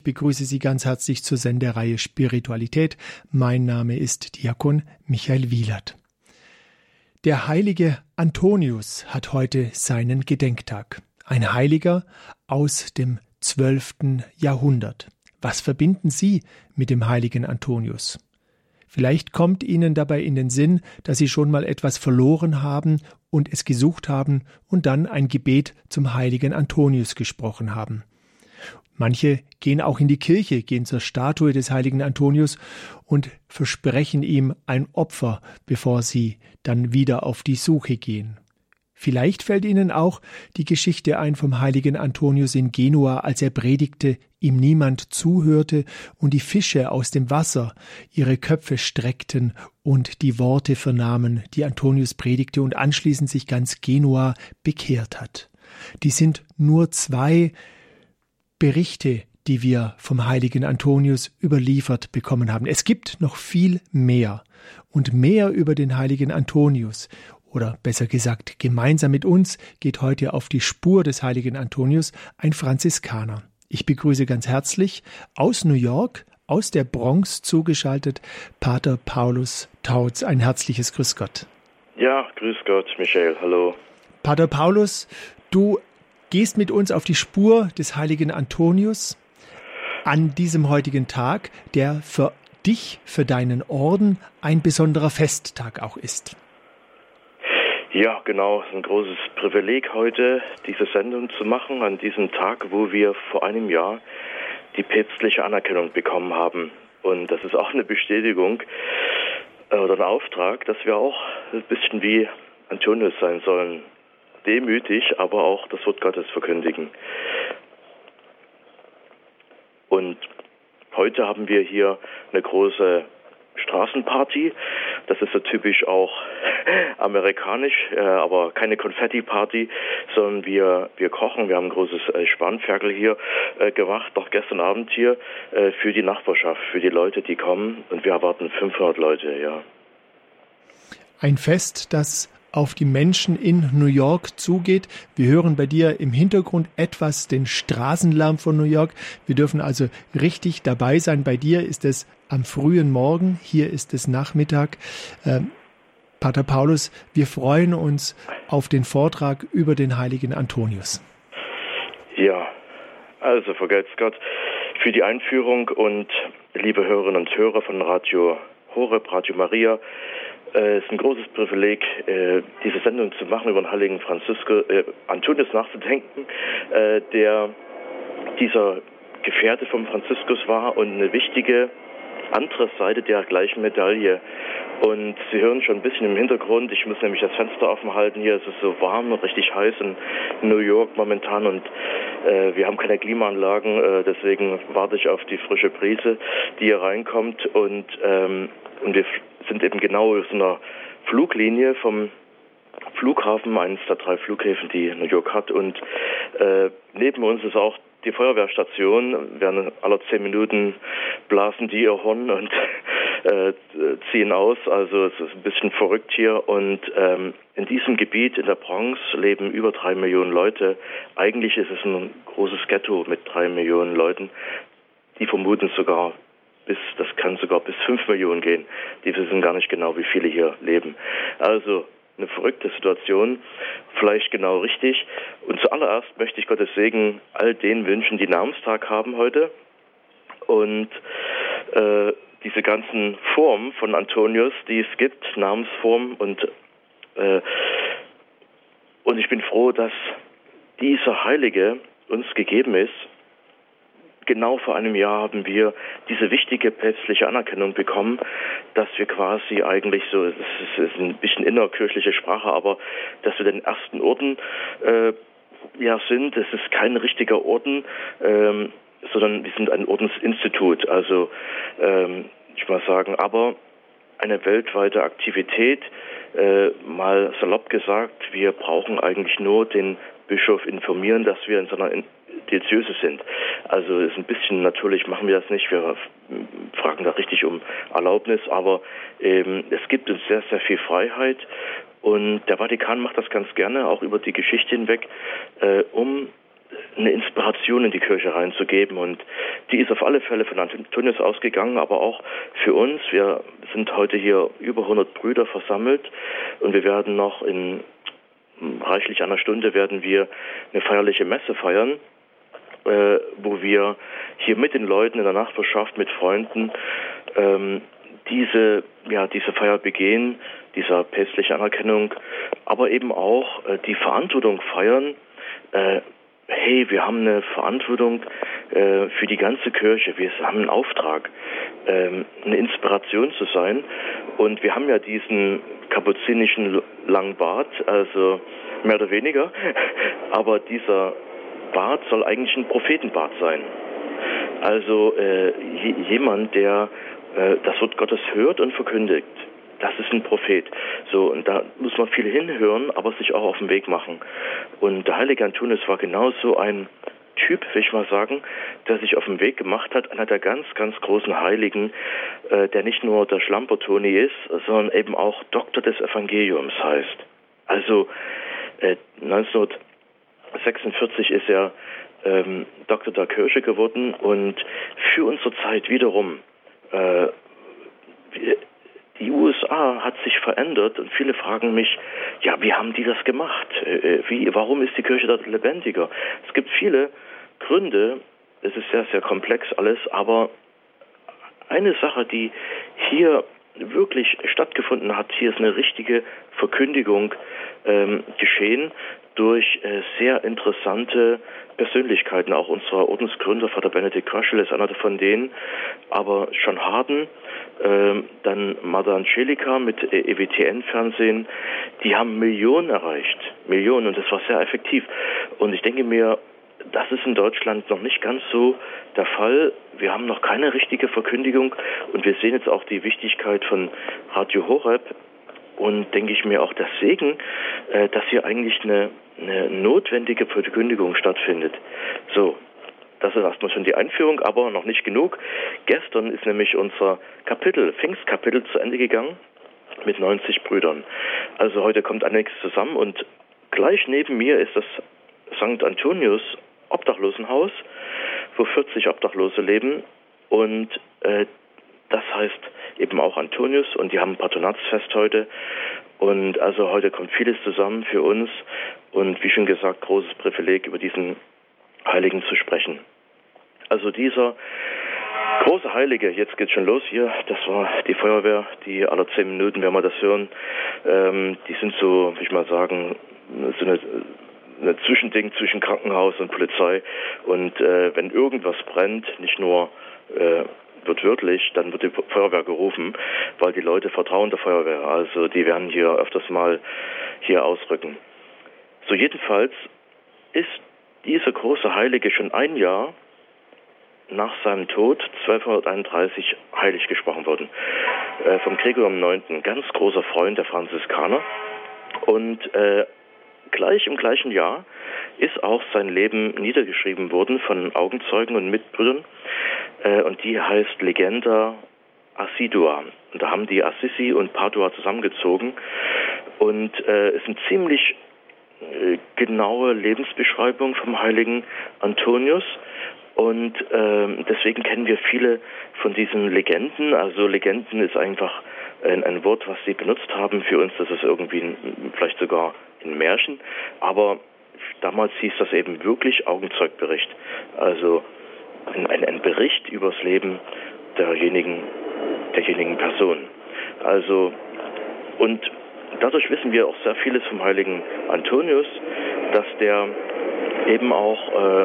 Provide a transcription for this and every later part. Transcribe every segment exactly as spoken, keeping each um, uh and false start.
Ich begrüße Sie ganz herzlich zur Sendereihe Spiritualität. Mein Name ist Diakon Michael Wielert. Der heilige Antonius hat heute seinen Gedenktag. Ein Heiliger aus dem zwölften Jahrhundert. Was verbinden Sie mit dem heiligen Antonius? Vielleicht kommt Ihnen dabei in den Sinn, dass Sie schon mal etwas verloren haben und es gesucht haben und dann ein Gebet zum heiligen Antonius gesprochen haben. Manche gehen auch in die Kirche, gehen zur Statue des heiligen Antonius und versprechen ihm ein Opfer, bevor sie dann wieder auf die Suche gehen. Vielleicht fällt Ihnen auch die Geschichte ein vom heiligen Antonius in Genua, als er predigte, ihm niemand zuhörte und die Fische aus dem Wasser ihre Köpfe streckten und die Worte vernahmen, die Antonius predigte und anschließend sich ganz Genua bekehrt hat. Die sind nur zwei Berichte, die wir vom heiligen Antonius überliefert bekommen haben. Es gibt noch viel mehr und mehr über den heiligen Antonius. Oder besser gesagt, gemeinsam mit uns geht heute auf die Spur des heiligen Antonius ein Franziskaner. Ich begrüße ganz herzlich aus New York, aus der Bronx zugeschaltet, Pater Paulus Tautz. Ein herzliches Grüß Gott. Ja, Grüß Gott, Michael, hallo. Pater Paulus, du gehst mit uns auf die Spur des heiligen Antonius an diesem heutigen Tag, der für dich, für deinen Orden ein besonderer Festtag auch ist. Ja, genau. Es ist ein großes Privileg heute, diese Sendung zu machen, an diesem Tag, wo wir vor einem Jahr die päpstliche Anerkennung bekommen haben. Und das ist auch eine Bestätigung äh, oder ein Auftrag, dass wir auch ein bisschen wie Antonius sein sollen. Demütig, aber auch das Wort Gottes verkündigen. Und heute haben wir hier eine große Straßenparty. Das ist so typisch auch amerikanisch, äh, aber keine Konfetti-Party, sondern wir wir kochen. Wir haben ein großes äh, Spanferkel hier äh, gemacht, noch gestern Abend hier, äh, für die Nachbarschaft, für die Leute, die kommen. Und wir erwarten fünfhundert Leute, ja. Ein Fest, das auf die Menschen in New York zugeht. Wir hören bei dir im Hintergrund etwas den Straßenlärm von New York. Wir dürfen also richtig dabei sein. Bei dir ist es am frühen Morgen, hier ist es Nachmittag. Ähm, Pater Paulus, wir freuen uns auf den Vortrag über den heiligen Antonius. Ja, also vergelt's Gott für die Einführung und liebe Hörerinnen und Hörer von Radio Horeb, Radio Maria. Es ist ein großes Privileg, diese Sendung zu machen, über den heiligen Franziskus, äh, Antonius nachzudenken, äh, der dieser Gefährte vom Franziskus war und eine wichtige andere Seite der gleichen Medaille. Und Sie hören schon ein bisschen im Hintergrund, ich muss nämlich das Fenster offen halten, hier ist es so warm und richtig heiß in New York momentan und äh, wir haben keine Klimaanlagen, äh, deswegen warte ich auf die frische Brise, die hier reinkommt und, ähm, und wir sind eben genau auf so einer Fluglinie vom Flughafen, eines der drei Flughäfen, die New York hat. Und äh, neben uns ist auch die Feuerwehrstation. Während aller zehn Minuten blasen die ihr Horn und äh, ziehen aus. Also es ist ein bisschen verrückt hier. Und ähm, in diesem Gebiet in der Bronx leben über drei Millionen Leute. Eigentlich ist es ein großes Ghetto mit drei Millionen Leuten. Die vermuten sogar, bis, das kann sogar bis fünf Millionen gehen. Die wissen gar nicht genau, wie viele hier leben. Also eine verrückte Situation, vielleicht genau richtig. Und zuallererst möchte ich Gottes Segen all denen wünschen, die Namenstag haben heute. Und äh, diese ganzen Formen von Antonius, die es gibt, Namensformen. Und, äh, und ich bin froh, dass dieser Heilige uns gegeben ist. Genau vor einem Jahr haben wir diese wichtige päpstliche Anerkennung bekommen, dass wir quasi eigentlich so, es ist ein bisschen innerkirchliche Sprache, aber dass wir den ersten Orden äh, ja sind. Es ist kein richtiger Orden, ähm, sondern wir sind ein Ordensinstitut. Also ähm, ich mal sagen, aber eine weltweite Aktivität. Äh, mal salopp gesagt, wir brauchen eigentlich nur den Bischof informieren, dass wir in so einer Diözese sind. Also ist ein bisschen, natürlich machen wir das nicht, wir fragen da richtig um Erlaubnis, aber ähm, es gibt uns sehr, sehr viel Freiheit und der Vatikan macht das ganz gerne, auch über die Geschichte hinweg, äh, um eine Inspiration in die Kirche reinzugeben. Und die ist auf alle Fälle von Antonius ausgegangen, aber auch für uns. Wir sind heute hier über hundert Brüder versammelt und wir werden noch in reichlich einer Stunde werden wir eine feierliche Messe feiern, äh, wo wir hier mit den Leuten in der Nachbarschaft, mit Freunden ähm, diese, ja, diese Feier begehen, dieser päpstlichen Anerkennung, aber eben auch äh, die Verantwortung feiern. Äh, hey, wir haben eine Verantwortung äh, für die ganze Kirche, wir haben einen Auftrag, äh, eine Inspiration zu sein. Und wir haben ja diesen kapuzinischen langen Bart, also mehr oder weniger, aber dieser Bart soll eigentlich ein Prophetenbart sein. Also äh, jemand, der äh, das Wort Gottes hört und verkündigt. Das ist ein Prophet. So, und da muss man viel hinhören, aber sich auch auf den Weg machen. Und der heilige Antonius war genauso ein Typ, will ich mal sagen, der sich auf den Weg gemacht hat, einer der ganz, ganz großen Heiligen, äh, der nicht nur der Schlampertoni ist, sondern eben auch Doktor des Evangeliums heißt. Also äh, neunzehnhundertsechsundvierzig ist er ähm, Doktor der Kirche geworden und für unsere Zeit wiederum äh, die U S A hat sich verändert und viele fragen mich, ja, wie haben die das gemacht? Wie, warum ist die Kirche dort lebendiger? Es gibt viele Gründe, es ist sehr, sehr komplex alles, aber eine Sache, die hier wirklich stattgefunden hat, hier ist eine richtige Verkündigung ähm, geschehen durch äh, sehr interessante Persönlichkeiten. Auch unser Ordensgründer, Vater Benedikt Kröschel, ist einer von denen, aber John Harden, äh, dann Mother Angelica mit E W T N-Fernsehen, die haben Millionen erreicht, Millionen, und das war sehr effektiv. Und ich denke mir, das ist in Deutschland noch nicht ganz so der Fall. Wir haben noch keine richtige Verkündigung und wir sehen jetzt auch die Wichtigkeit von Radio Horeb und denke ich mir auch der Segen, äh, dass hier eigentlich eine, eine notwendige Verkündigung stattfindet. So, das ist erstmal schon die Einführung, aber noch nicht genug. Gestern ist nämlich unser Kapitel, Pfingstkapitel, zu Ende gegangen mit neunzig Brüdern. Also heute kommt einiges zusammen und gleich neben mir ist das Sankt Antonius Obdachlosenhaus, wo vierzig Obdachlose leben und äh, das heißt eben auch Antonius und die haben ein Patronatsfest heute und also heute kommt vieles zusammen für uns und wie schon gesagt, großes Privileg, über diesen Heiligen zu sprechen. Also dieser große Heilige, jetzt geht's schon los hier, das war die Feuerwehr, die alle zehn Minuten, wenn wir das hören, ähm, die sind so, will ich mal sagen, so eine ein Zwischending zwischen Krankenhaus und Polizei und äh, wenn irgendwas brennt, nicht nur äh, wird wörtlich, dann wird die Feuerwehr gerufen, weil die Leute vertrauen der Feuerwehr, also die werden hier öfters mal hier ausrücken. So jedenfalls ist dieser große Heilige schon ein Jahr nach seinem Tod zwölfhunderteinunddreißig heilig gesprochen worden, äh, vom Gregor dem Neunten, ganz großer Freund der Franziskaner und äh, gleich im gleichen Jahr ist auch sein Leben niedergeschrieben worden von Augenzeugen und Mitbrüdern äh, und die heißt Legenda Assidua. Und da haben die Assisi und Padua zusammengezogen und äh, ist eine ziemlich äh, genaue Lebensbeschreibung vom heiligen Antonius und äh, deswegen kennen wir viele von diesen Legenden. Also Legenden ist einfach ein, ein Wort, was sie benutzt haben. Für uns das ist irgendwie ein, vielleicht sogar ein Märchen, aber damals hieß das eben wirklich Augenzeugbericht. Also ein, ein, ein Bericht über das Leben derjenigen, derjenigen Person. Also, und dadurch wissen wir auch sehr vieles vom heiligen Antonius, dass der eben auch äh,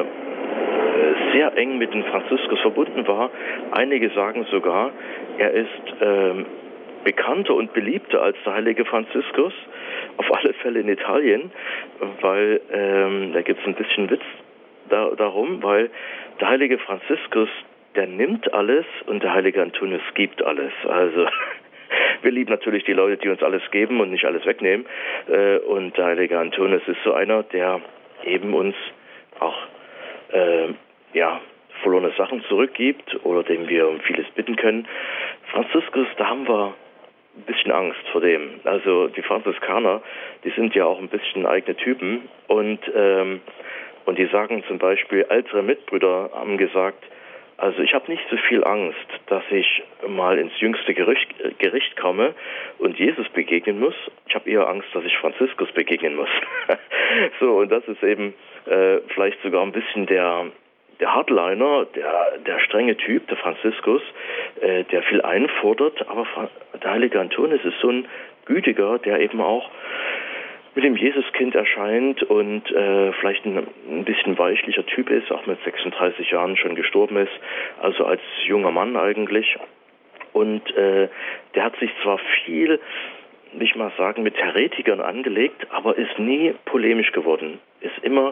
sehr eng mit den Franziskus verbunden war. Einige sagen sogar, er ist äh, bekannter und beliebter als der heilige Franziskus, auf alle Fälle in Italien, weil ähm, da gibt es ein bisschen Witz da, darum, weil der heilige Franziskus, der nimmt alles und der heilige Antonius gibt alles. Also wir lieben natürlich die Leute, die uns alles geben und nicht alles wegnehmen. Äh, und der heilige Antonius ist so einer, der eben uns auch äh, ja, verlorene Sachen zurückgibt oder dem wir um vieles bitten können. Franziskus, da haben wir ein bisschen Angst vor dem. Also die Franziskaner, die sind ja auch ein bisschen eigene Typen und ähm, Und die sagen zum Beispiel, ältere Mitbrüder haben gesagt, also ich habe nicht so viel Angst, dass ich mal ins jüngste Gericht, Gericht komme und Jesus begegnen muss. Ich habe eher Angst, dass ich Franziskus begegnen muss. So, und das ist eben äh, vielleicht sogar ein bisschen der, der Hardliner, der, der strenge Typ, der Franziskus, äh, der viel einfordert. Aber der heilige Antonius ist so ein Gütiger, der eben auch mit dem Jesuskind erscheint und äh, vielleicht ein, ein bisschen weichlicher Typ ist, auch mit sechsunddreißig Jahren schon gestorben ist, also als junger Mann eigentlich. Und äh, der hat sich zwar viel, will ich mal sagen, mit Heretikern angelegt, aber ist nie polemisch geworden, ist immer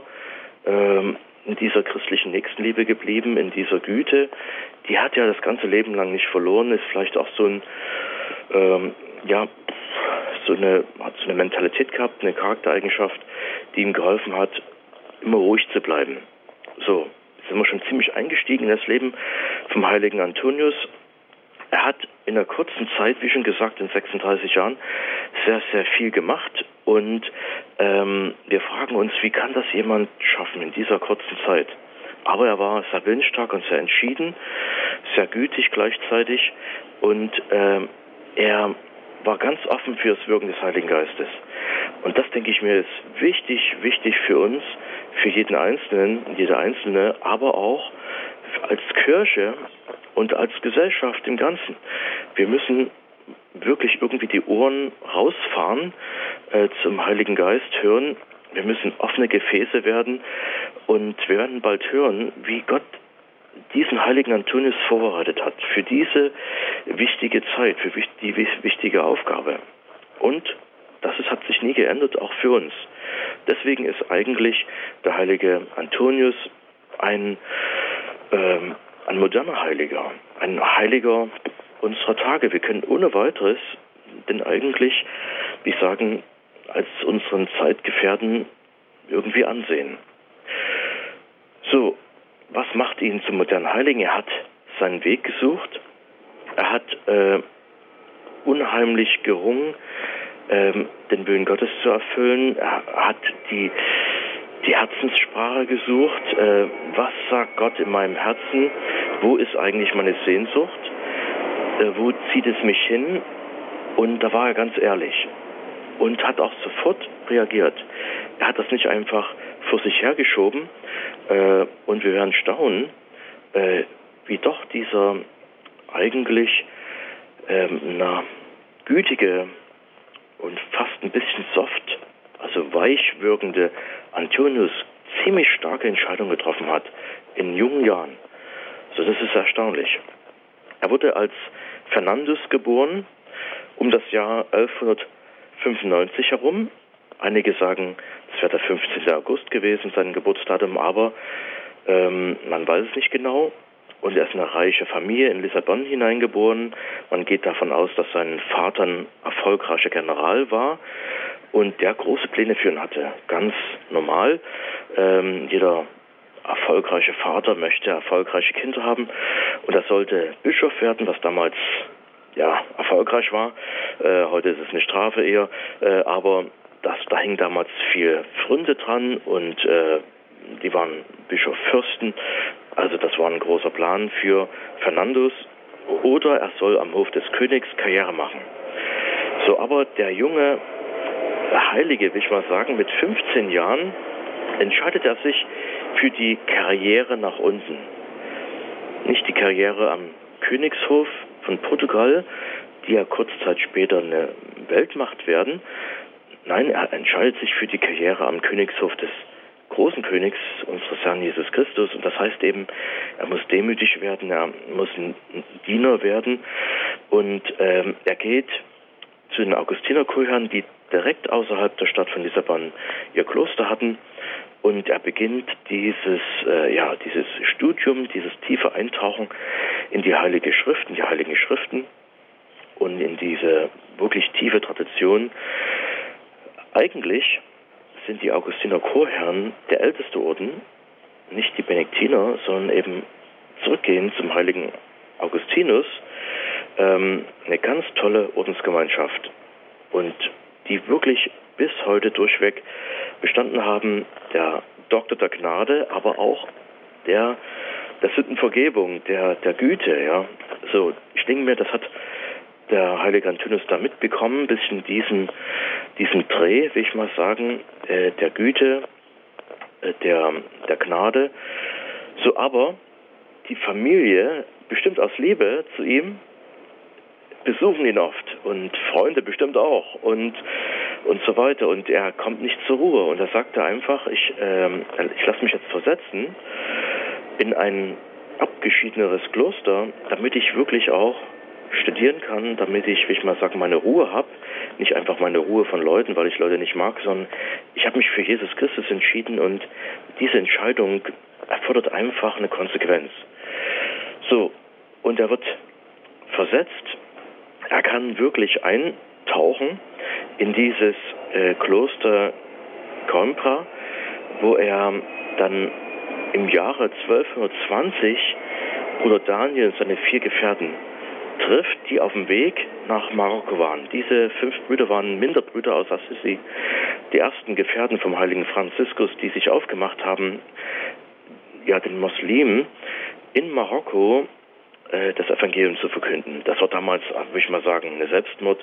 ähm, in dieser christlichen Nächstenliebe geblieben, in dieser Güte. Die hat ja das ganze Leben lang nicht verloren, ist vielleicht auch so ein, ähm, ja, so eine, hat so eine Mentalität gehabt, eine Charaktereigenschaft, die ihm geholfen hat, immer ruhig zu bleiben. So, jetzt sind wir schon ziemlich eingestiegen in das Leben vom heiligen Antonius. Er hat in einer kurzen Zeit, wie schon gesagt, in sechsunddreißig Jahren, sehr, sehr viel gemacht. Und ähm, wir fragen uns, wie kann das jemand schaffen in dieser kurzen Zeit? Aber er war sehr willensstark und sehr entschieden, sehr gütig gleichzeitig. Und ähm, er war ganz offen für das Wirken des Heiligen Geistes. Und das, denke ich mir, ist wichtig, wichtig für uns, für jeden Einzelnen, jede Einzelne, aber auch als Kirche und als Gesellschaft im Ganzen. Wir müssen wirklich irgendwie die Ohren rausfahren, äh, zum Heiligen Geist hören. Wir müssen offene Gefäße werden und wir werden bald hören, wie Gott diesen heiligen Antonius vorbereitet hat für diese wichtige Zeit, für die wichtige Aufgabe. Und das ist, hat sich nie geändert, auch für uns. Deswegen ist eigentlich der heilige Antonius ein, ähm, ein moderner Heiliger, ein Heiliger unserer Tage. Wir können ohne weiteres den eigentlich, wie ich sagen, als unseren Zeitgefährten irgendwie ansehen. So, was macht ihn zum modernen Heiligen? Er hat seinen Weg gesucht. Er hat äh, unheimlich gerungen, ähm, den Willen Gottes zu erfüllen. Er hat die, die Herzenssprache gesucht. Äh, was sagt Gott in meinem Herzen? Wo ist eigentlich meine Sehnsucht? Äh, wo zieht es mich hin? Und da war er ganz ehrlich und hat auch sofort reagiert. Er hat das nicht einfach vor sich hergeschoben, äh, und wir werden staunen, äh, wie doch dieser eigentlich ähm, na, gütige und fast ein bisschen soft, also weich wirkende Antonius ziemlich starke Entscheidungen getroffen hat in jungen Jahren. So, das ist erstaunlich. Er wurde als Fernandus geboren, um das Jahr elfhundertfünfundneunzig herum. Einige sagen, es wäre der fünfzehnten August gewesen, sein Geburtsdatum, aber ähm, man weiß es nicht genau. Und er ist in eine reiche Familie in Lissabon hineingeboren. Man geht davon aus, dass sein Vater ein erfolgreicher General war und der große Pläne für ihn hatte. Ganz normal. Ähm, jeder erfolgreiche Vater möchte erfolgreiche Kinder haben und er sollte Bischof werden, was damals ja erfolgreich war. Äh, heute ist es eine Strafe eher, äh, aber das, da hing damals viel Pfründe dran und äh, die waren Bischofsfürsten. Also das war ein großer Plan für Fernandus. Oder er soll am Hof des Königs Karriere machen. So, aber der junge Heilige, will ich mal sagen, mit fünfzehn Jahren entscheidet er sich für die Karriere nach unten. Nicht die Karriere am Königshof von Portugal, die ja kurze Zeit später eine Weltmacht werden. Nein, er entscheidet sich für die Karriere am Königshof des großen Königs, unseres Herrn Jesus Christus. Und das heißt eben, er muss demütig werden, er muss ein Diener werden. Und ähm, er geht zu den Augustinerchorherren, die direkt außerhalb der Stadt von Lissabon ihr Kloster hatten. Und er beginnt dieses, äh, ja, dieses Studium, dieses tiefe Eintauchen in die Heilige Schrift, in die Heiligen Schriften und in diese wirklich tiefe Tradition. Eigentlich sind die Augustiner Chorherren der älteste Orden, nicht die Benediktiner, sondern eben zurückgehend zum heiligen Augustinus, ähm, eine ganz tolle Ordensgemeinschaft und die wirklich bis heute durchweg bestanden haben. Der Doktor der Gnade, aber auch der, der Sündenvergebung, der, der Güte, ja. So, ich denke mir, das hat der heilige Antonius da mitbekommen, ein bisschen diesen, diesen Dreh, will ich mal sagen, äh, der Güte, äh, der, der Gnade. So, aber die Familie, bestimmt aus Liebe zu ihm, besuchen ihn oft und Freunde bestimmt auch und, und so weiter. Und er kommt nicht zur Ruhe. Und er sagte einfach, ich, ähm, ich lasse mich jetzt versetzen in ein abgeschiedeneres Kloster, damit ich wirklich auch studieren kann, damit ich, wie ich mal sage, meine Ruhe habe. Nicht einfach meine Ruhe von Leuten, weil ich Leute nicht mag, sondern ich habe mich für Jesus Christus entschieden und diese Entscheidung erfordert einfach eine Konsequenz. So, und er wird versetzt. Er kann wirklich eintauchen in dieses äh, Kloster Coimbra, wo er dann im Jahre zwölfhundertzwanzig Bruder Daniel und seine vier Gefährten trifft, die auf dem Weg nach Marokko waren. Diese fünf Brüder waren Minderbrüder aus Assisi, die ersten Gefährten vom heiligen Franziskus, die sich aufgemacht haben, ja, den Muslimen in Marokko äh, das Evangelium zu verkünden. Das war damals, würde ich mal sagen, eine Selbstmord,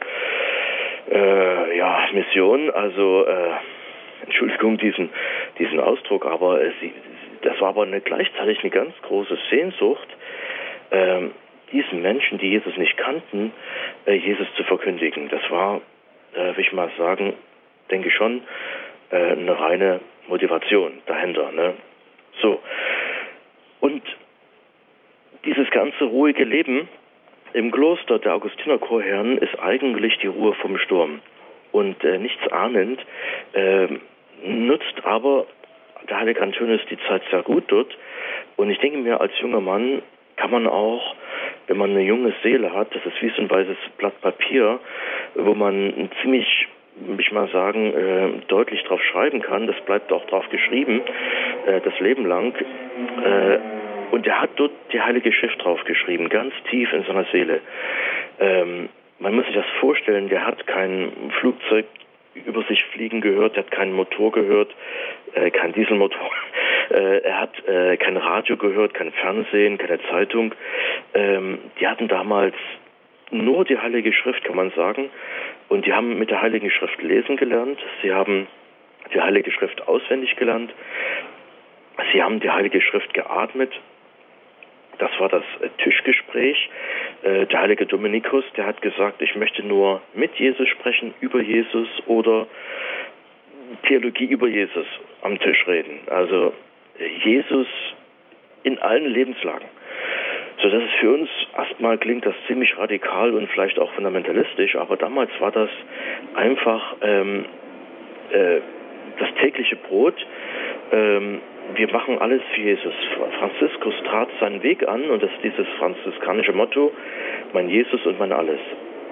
äh, ja, Mission, also äh, Entschuldigung diesen, diesen Ausdruck, aber äh, sie, das war aber eine, gleichzeitig eine ganz große Sehnsucht, äh, diesen Menschen, die Jesus nicht kannten, äh, Jesus zu verkündigen. Das war, äh, will ich mal sagen, denke ich schon, äh, eine reine Motivation dahinter. Ne? So. Und dieses ganze ruhige Leben im Kloster der Augustinerchorherren ist eigentlich die Ruhe vom Sturm. Und äh, nichts ahnend, äh, nutzt aber der heilige Antonius die Zeit sehr gut dort. Und ich denke mir, als junger Mann kann man auch, wenn man eine junge Seele hat, das ist wie so ein weißes Blatt Papier, wo man ziemlich, will ich mal sagen, äh, deutlich drauf schreiben kann, das bleibt auch drauf geschrieben, äh, das Leben lang. Äh, und er hat dort die Heilige Schrift drauf geschrieben, ganz tief in seiner Seele. Ähm, man muss sich das vorstellen, der hat kein Flugzeug über sich fliegen gehört, er hat keinen Motor gehört, äh, kein Dieselmotor, äh, er hat äh, kein Radio gehört, kein Fernsehen, keine Zeitung. Ähm, die hatten damals nur die Heilige Schrift, kann man sagen, und die haben mit der Heiligen Schrift lesen gelernt, sie haben die Heilige Schrift auswendig gelernt, sie haben die Heilige Schrift geatmet. Das war das Tischgespräch. Der heilige Dominikus, der hat gesagt, ich möchte nur mit Jesus sprechen, über Jesus oder Theologie über Jesus am Tisch reden. Also Jesus in allen Lebenslagen. So, das ist für uns erstmal klingt das ziemlich radikal und vielleicht auch fundamentalistisch, aber damals war das einfach ähm, äh, das tägliche Brot. Ähm, Wir machen alles für Jesus. Franziskus trat seinen Weg an und das ist dieses franziskanische Motto, mein Jesus und mein Alles.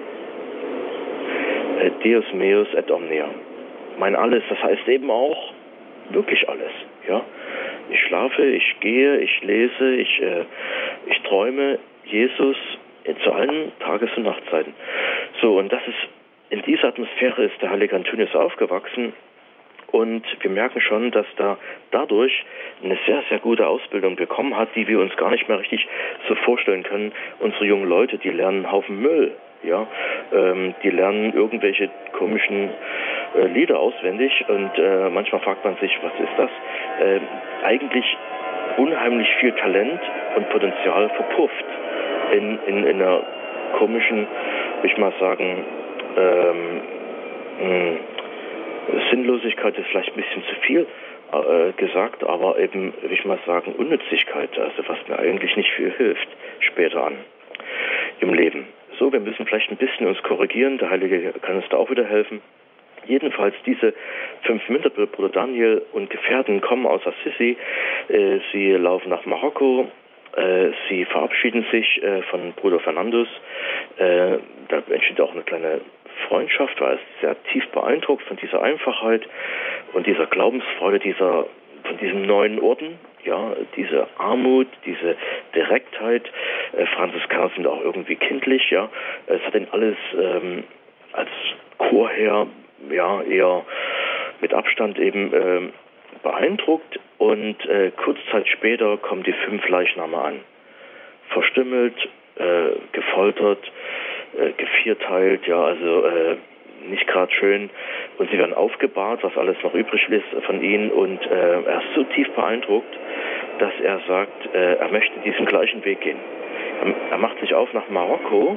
Deus meus et omnia. Mein Alles, das heißt eben auch wirklich alles. Ja? Ich schlafe, ich gehe, ich lese, ich, äh, ich träume Jesus zu allen Tages- und Nachtzeiten. So, und das ist, in dieser Atmosphäre ist der heilige Antonius aufgewachsen. Und wir merken schon, dass da dadurch eine sehr, sehr gute Ausbildung bekommen hat, die wir uns gar nicht mehr richtig so vorstellen können. Unsere jungen Leute, die lernen einen Haufen Müll, ja, ähm, die lernen irgendwelche komischen äh, Lieder auswendig und äh, manchmal fragt man sich, was ist das? Äh, eigentlich unheimlich viel Talent und Potenzial verpufft in, in, in einer komischen, will ich mal sagen, ähm, mh, Sinnlosigkeit ist vielleicht ein bisschen zu viel äh, gesagt, aber eben, will ich mal sagen, Unnützigkeit, also was mir eigentlich nicht viel hilft, später an im Leben. So, wir müssen vielleicht ein bisschen uns korrigieren, der Heilige kann uns da auch wieder helfen. Jedenfalls diese fünf Minderbrüder, Bruder Daniel und Gefährten kommen aus Assisi, äh, sie laufen nach Marokko, äh, sie verabschieden sich äh, von Bruder Fernandus, äh, da entsteht auch eine kleine Freundschaft, war es sehr tief beeindruckt von dieser Einfachheit und dieser Glaubensfreude, dieser, von diesem neuen Orden, ja, diese Armut, diese Direktheit. Äh, Franziskaner sind auch irgendwie kindlich, ja. Es hat ihn alles ähm, als Chorherr, ja, eher mit Abstand eben ähm, beeindruckt und äh, kurz Zeit später kommen die fünf Leichname an. Verstümmelt, äh, gefoltert, äh, gevierteilt, ja, also äh, nicht gerade schön. Und sie werden aufgebahrt, was alles noch übrig ist von ihnen. Und äh, er ist so tief beeindruckt, dass er sagt, äh, er möchte diesen gleichen Weg gehen. Er, er macht sich auf nach Marokko.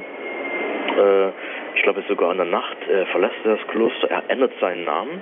Äh, ich glaube sogar in der Nacht äh, verlässt er das Kloster. Er ändert seinen Namen,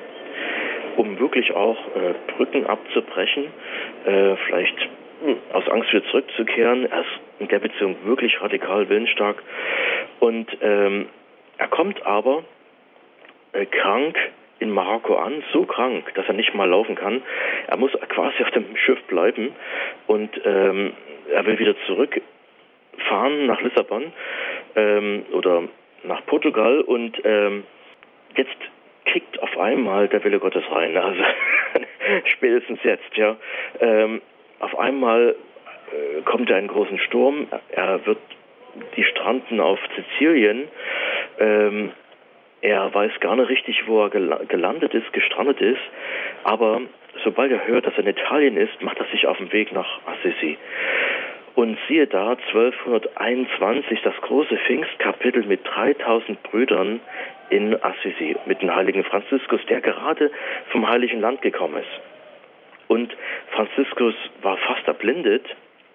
um wirklich auch äh, Brücken abzubrechen, äh, vielleicht mh, aus Angst wieder zurückzukehren. Er ist in der Beziehung wirklich radikal willensstark. Und ähm, er kommt aber äh, krank in Marokko an, so krank, dass er nicht mal laufen kann. Er muss quasi auf dem Schiff bleiben und ähm, er will wieder zurückfahren nach Lissabon ähm, oder nach Portugal und ähm, jetzt kickt auf einmal der Wille Gottes rein, also spätestens jetzt, ja. Ähm, auf einmal äh, kommt er einen großen Sturm, er wird die stranden auf Sizilien, ähm, er weiß gar nicht richtig, wo er gel- gelandet ist, gestrandet ist, aber sobald er hört, dass er in Italien ist, macht er sich auf den Weg nach Assisi. Und siehe da, zwölfhunderteinundzwanzig, das große Pfingstkapitel mit dreitausend Brüdern in Assisi, mit dem heiligen Franziskus, der gerade vom Heiligen Land gekommen ist. Und Franziskus war fast erblindet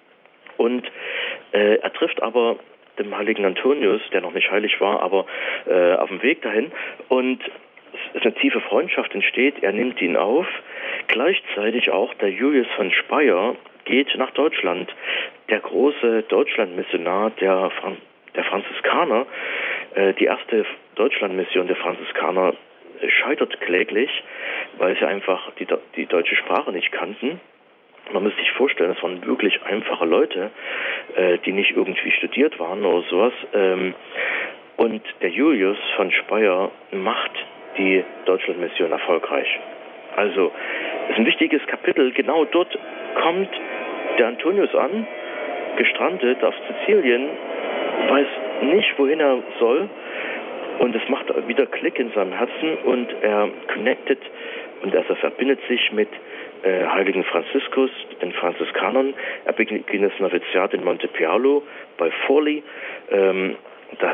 und äh, er trifft aber den heiligen Antonius, der noch nicht heilig war, aber äh, auf dem Weg dahin. Und es ist eine tiefe Freundschaft entsteht, er nimmt ihn auf. Gleichzeitig auch der Julius von Speyer geht nach Deutschland. Der große Deutschlandmissionar der, Fran- der Franziskaner, äh, die erste Deutschlandmission der Franziskaner äh, scheitert kläglich, weil sie einfach die, die deutsche Sprache nicht kannten. Man muss sich vorstellen, das waren wirklich einfache Leute, äh, die nicht irgendwie studiert waren oder sowas. Ähm, und der Julius von Speyer macht die Deutschlandmission erfolgreich. Also, es ist ein wichtiges Kapitel. Genau dort kommt der Antonius an, gestrandet auf Sizilien, weiß nicht, wohin er soll. Und es macht wieder Klick in seinem Herzen und er connectet und also verbindet sich mit äh, heiligen Franziskus, den Franziskanern. Er beginnt das Noviziat in Montepialo bei Forlì, ähm, das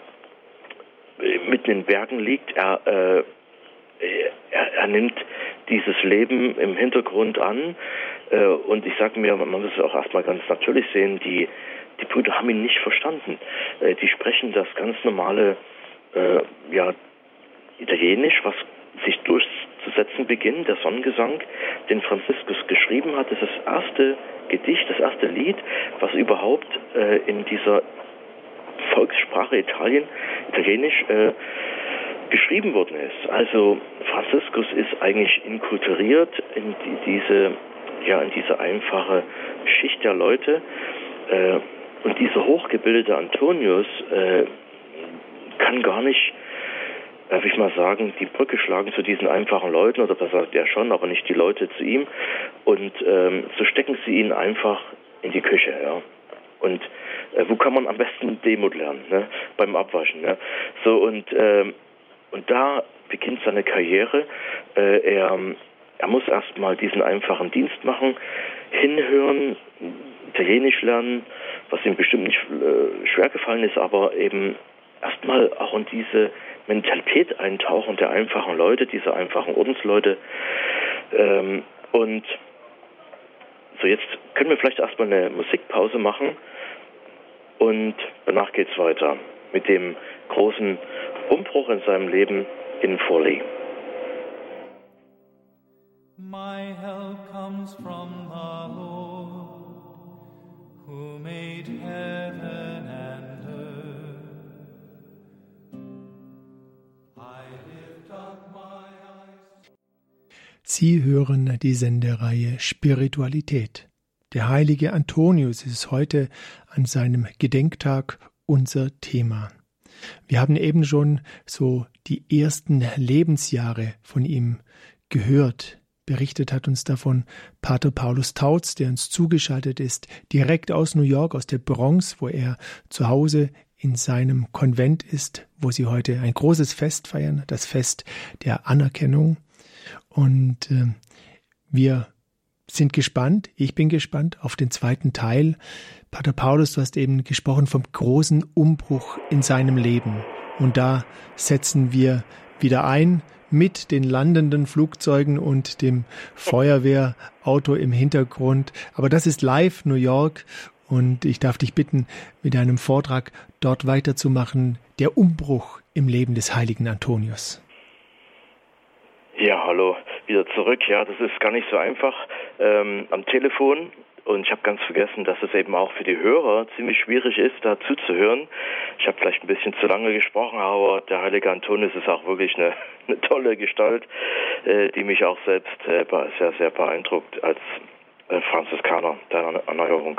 mitten in den Bergen liegt. Er, äh, er, er nimmt dieses Leben im Hintergrund an äh, und ich sage mir, man muss es auch erstmal ganz natürlich sehen, die, die Brüder haben ihn nicht verstanden. Äh, die sprechen das ganz normale äh, ja, Italienisch, was sich durchzusetzen beginnt, der Sonnengesang, den Franziskus geschrieben hat. Das ist das erste Gedicht, das erste Lied, was überhaupt äh, in dieser Volkssprache Italien, Italienisch äh, geschrieben worden ist. Also Franziskus ist eigentlich inkulturiert in die, diese, ja, in diese einfache Schicht der Leute. Äh, und dieser hochgebildete Antonius äh, kann gar nicht, darf ich mal sagen, die Brücke schlagen zu diesen einfachen Leuten, oder besser sagt er schon, aber nicht die Leute zu ihm. Und ähm, so stecken sie ihn einfach in die Küche, ja. Und äh, wo kann man am besten Demut lernen? Ne? Beim Abwaschen. Ne? So, und, ähm, und da beginnt seine Karriere. Äh, er, er muss erstmal diesen einfachen Dienst machen, hinhören, Italienisch lernen, was ihm bestimmt nicht äh, schwer gefallen ist, aber eben erstmal auch in diese Mentalität eintauchen der einfachen Leute, dieser einfachen Ordensleute. Ähm, und so, jetzt können wir vielleicht erstmal eine Musikpause machen und danach geht's weiter mit dem großen Umbruch in seinem Leben in Forlì. My help comes from the Lord, who made heaven and earth. I lift up my eyes. Sie hören die Sendereihe Spiritualität. Der heilige Antonius ist heute an seinem Gedenktag unser Thema. Wir haben eben schon so die ersten Lebensjahre von ihm gehört. Berichtet hat uns davon Pater Paulus Tautz, der uns zugeschaltet ist, direkt aus New York, aus der Bronx, wo er zu Hause in seinem Konvent ist, wo sie heute ein großes Fest feiern, das Fest der Anerkennung. Und äh, Wir sind gespannt, ich bin gespannt auf den zweiten Teil. Pater Paulus, du hast eben gesprochen vom großen Umbruch in seinem Leben. Und da setzen wir wieder ein mit den landenden Flugzeugen und dem Feuerwehrauto im Hintergrund. Aber das ist live New York und ich darf dich bitten, mit einem Vortrag dort weiterzumachen. Der Umbruch im Leben des heiligen Antonius. Ja, hallo, wieder zurück. Ja, das ist gar nicht so einfach ähm, am Telefon. Und ich habe ganz vergessen, dass es eben auch für die Hörer ziemlich schwierig ist, da zuzuhören. Ich habe vielleicht ein bisschen zu lange gesprochen, aber der heilige Antonius ist auch wirklich eine, eine tolle Gestalt, äh, die mich auch selbst äh, sehr, sehr beeindruckt als äh, Franziskaner der Erneuerung.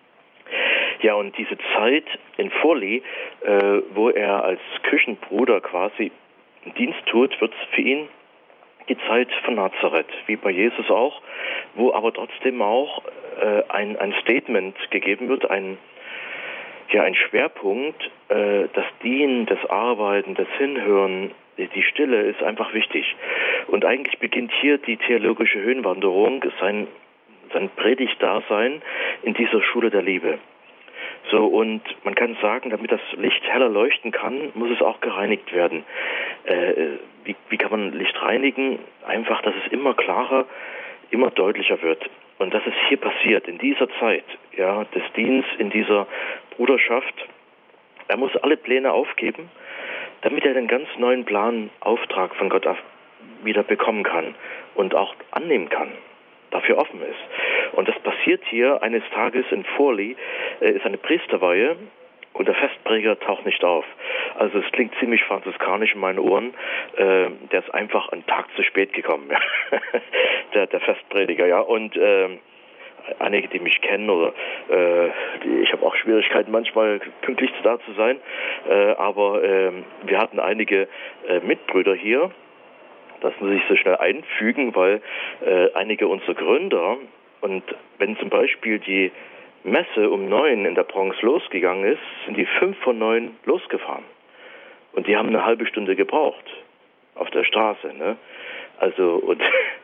Ja, und diese Zeit in Forli, äh, wo er als Küchenbruder quasi Dienst tut, wird für ihn die Zeit von Nazareth, wie bei Jesus auch, wo aber trotzdem auch äh, ein, ein Statement gegeben wird, ein, ja, ein Schwerpunkt, äh, das Dienen, das Arbeiten, das Hinhören, die Stille ist einfach wichtig. Und eigentlich beginnt hier die theologische Höhenwanderung, sein, sein Predigtdasein in dieser Schule der Liebe. So, und man kann sagen, damit das Licht heller leuchten kann, muss es auch gereinigt werden. Äh, wie, wie kann man Licht reinigen? Einfach, dass es immer klarer, immer deutlicher wird. Und das ist hier passiert, in dieser Zeit, ja, des Dienstes, in dieser Bruderschaft. Er muss alle Pläne aufgeben, damit er den ganz neuen Plan, Auftrag von Gott wieder bekommen kann und auch annehmen kann, dafür offen ist. Und das passiert hier eines Tages in Forli, äh, ist eine Priesterweihe und der Festprediger taucht nicht auf. Also es klingt ziemlich franziskanisch in meinen Ohren. Äh, der ist einfach einen Tag zu spät gekommen, der, der Festprediger, ja. Und äh, einige, die mich kennen, oder äh, die, ich habe auch Schwierigkeiten manchmal pünktlich da zu sein, äh, aber äh, wir hatten einige äh, Mitbrüder hier. Das muss sich so schnell einfügen, weil äh, einige unserer Gründer, und wenn zum Beispiel die Messe um neun in der Bronx losgegangen ist, sind die fünf vor neun losgefahren. Und die haben eine halbe Stunde gebraucht auf der Straße. Ne? Also, und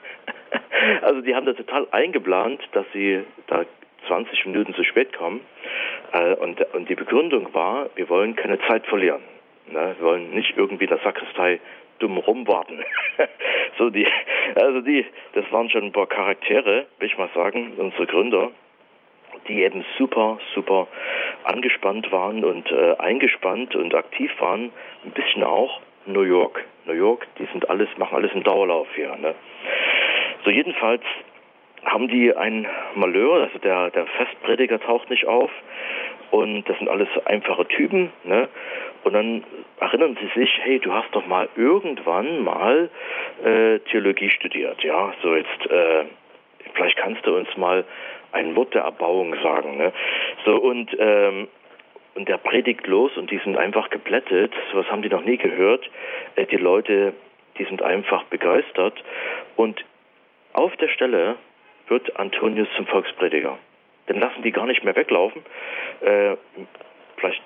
also die haben da total eingeplant, dass sie da zwanzig Minuten zu spät kommen. Äh, und, und die Begründung war, wir wollen keine Zeit verlieren. Ne? Wir wollen nicht irgendwie in der Sakristei dumm rumwarten. so die, also die, das waren schon ein paar Charaktere, will ich mal sagen, unsere Gründer, die eben super, super angespannt waren und äh, eingespannt und aktiv waren, ein bisschen auch New York. New York, die sind alles, machen alles im Dauerlauf hier. Ne? So jedenfalls haben die ein Malheur, also der, der Festprediger taucht nicht auf und das sind alles einfache Typen, ne? Und dann erinnern sie sich, hey, du hast doch mal irgendwann mal äh, Theologie studiert, ja, so jetzt, äh, vielleicht kannst du uns mal ein Wort der Erbauung sagen, ne? So, und, ähm, und der predigt los und die sind einfach geblättet, sowas haben die noch nie gehört, äh, die Leute, die sind einfach begeistert und auf der Stelle wird Antonius zum Volksprediger. Den lassen die gar nicht mehr weglaufen, äh, vielleicht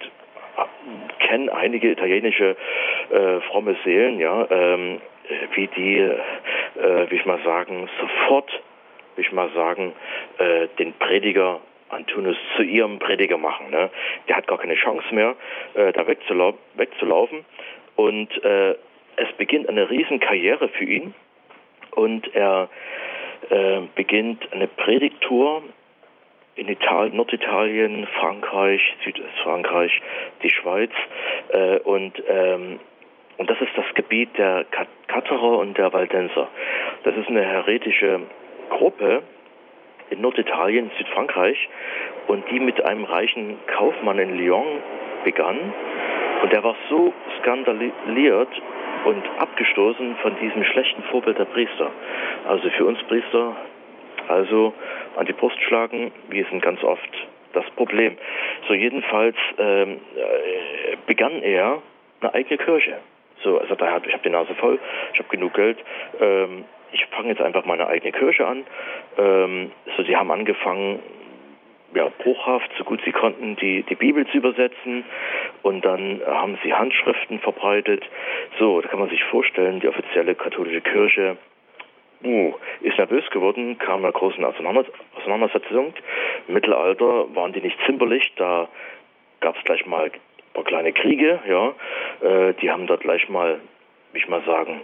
kennen einige italienische äh, fromme Seelen, ja, ähm, wie die, äh, wie ich mal sagen, sofort, wie ich mal sagen, äh, den Prediger Antonius zu ihrem Prediger machen. Ne? Der hat gar keine Chance mehr, äh, da wegzulau- wegzulaufen. Und äh, es beginnt eine Riesenkarriere für ihn. Und er äh, beginnt eine Predigttour in Italien, Norditalien, Frankreich, Südostfrankreich, die Schweiz. Äh, und, ähm, und das ist das Gebiet der Katerer und der Waldenser. Das ist eine heretische Gruppe in Norditalien, Südfrankreich, und die mit einem reichen Kaufmann in Lyon begann. Und der war so skandaliert und abgestoßen von diesem schlechten Vorbild der Priester. Also für uns Priester, also an die Brust schlagen, wir sind ganz oft das Problem. So jedenfalls ähm, äh, begann er eine eigene Kirche. So, also da hat, ich habe die Nase voll, ich habe genug Geld, ähm, ich fange jetzt einfach meine eigene Kirche an. Ähm, so, sie haben angefangen, ja, bruchhaft, so gut sie konnten, die, die Bibel zu übersetzen, und dann haben sie Handschriften verbreitet. So, da kann man sich vorstellen, die offizielle katholische Kirche uh, ist nervös geworden, kam einer großen Auseinander- Auseinandersetzung. Im Mittelalter waren die nicht zimperlich, da gab es gleich mal ein paar kleine Kriege, ja, äh, die haben da gleich mal, wie ich mal sagen,